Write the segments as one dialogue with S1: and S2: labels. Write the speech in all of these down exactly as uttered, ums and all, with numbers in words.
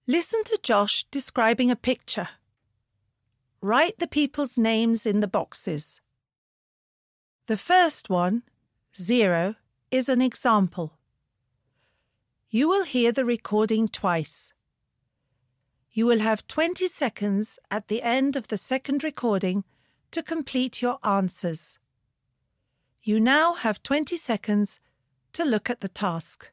S1: Listen to Josh describing a picture. Write the people's names in the boxes. The first one, zero, is an example. You will hear the recording twice. You will have twenty seconds at the end of the second recording to complete your answers. You now have twenty seconds to look at the task.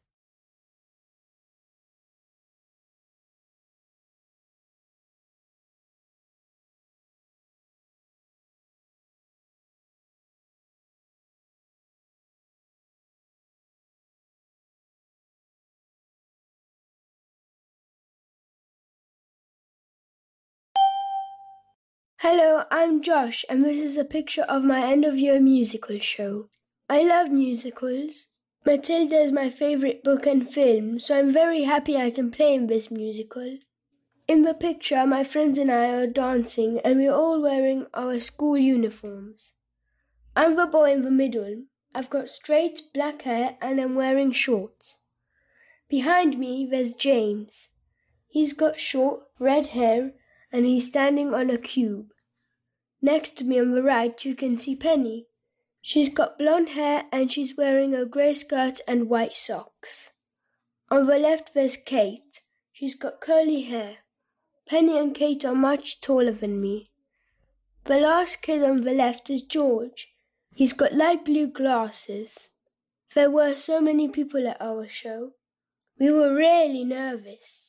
S2: Hello, I'm Josh, and this is a picture of my end-of-year musical show. I love musicals. Matilda is my favourite book and film, so I'm very happy I can play in this musical. In the picture, my friends and I are dancing, and we're all wearing our school uniforms. I'm the boy in the middle. I've got straight black hair and I'm wearing shorts. Behind me, there's James. He's got short red hair and he's standing on a cube. Next to me on the right you can see Penny. She's got blonde hair and she's wearing a grey skirt and white socks. On the left there's Kate. She's got curly hair. Penny and Kate are much taller than me. The last kid on the left is George. He's got light blue glasses. There were so many people at our show. We were really nervous.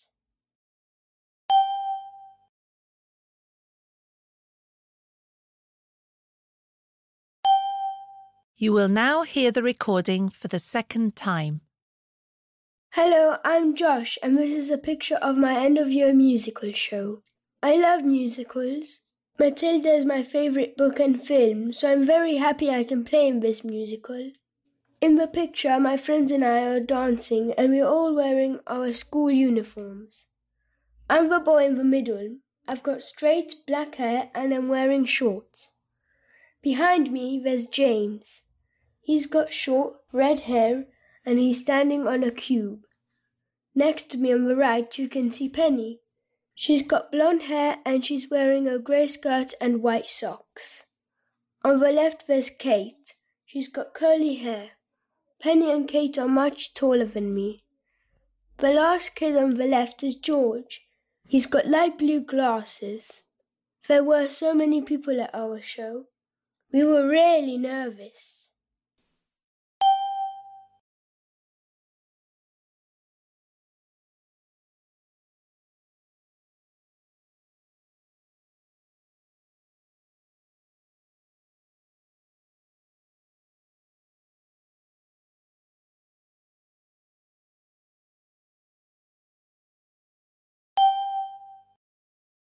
S1: You will now hear the recording for the second time.
S2: Hello, I'm Josh, and this is a picture of my end-of-year musical show. I love musicals. Matilda is my favourite book and film, so I'm very happy I can play in this musical. In the picture, my friends and I are dancing, and we're all wearing our school uniforms. I'm the boy in the middle. I've got straight black hair and I'm wearing shorts. Behind me, there's James. He's got short red hair and he's standing on a cube. Next to me on the right you can see Penny. She's got blonde hair and she's wearing a grey skirt and white socks. On the left there's Kate. She's got curly hair. Penny and Kate are much taller than me. The last kid on the left is George. He's got light blue glasses. There were so many people at our show. We were really nervous.